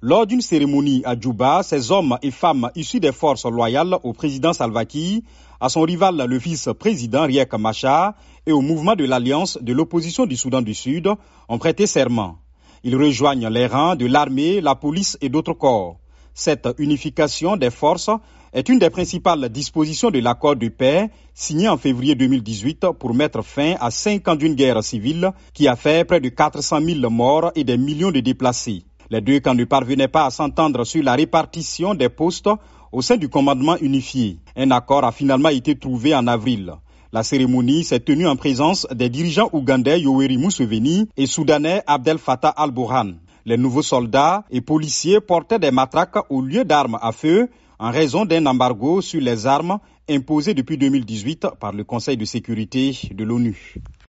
Lors d'une cérémonie à Djouba, ces hommes et femmes issus des forces loyales au président Salva Kiir, à son rival le vice-président Riek Machar et au mouvement de l'Alliance de l'opposition du Soudan du Sud ont prêté serment. Ils rejoignent les rangs de l'armée, la police et d'autres corps. Cette unification des forces est une des principales dispositions de l'accord de paix signé en février 2018 pour mettre fin à 5 ans d'une guerre civile qui a fait près de 400 000 morts et des millions de déplacés. Les deux camps ne parvenaient pas à s'entendre sur la répartition des postes au sein du commandement unifié. Un accord a finalement été trouvé en avril. La cérémonie s'est tenue en présence des dirigeants ougandais Yoweri Museveni et soudanais Abdel Fattah al-Burhan. Les nouveaux soldats et policiers portaient des matraques au lieu d'armes à feu en raison d'un embargo sur les armes imposé depuis 2018 par le Conseil de sécurité de l'ONU.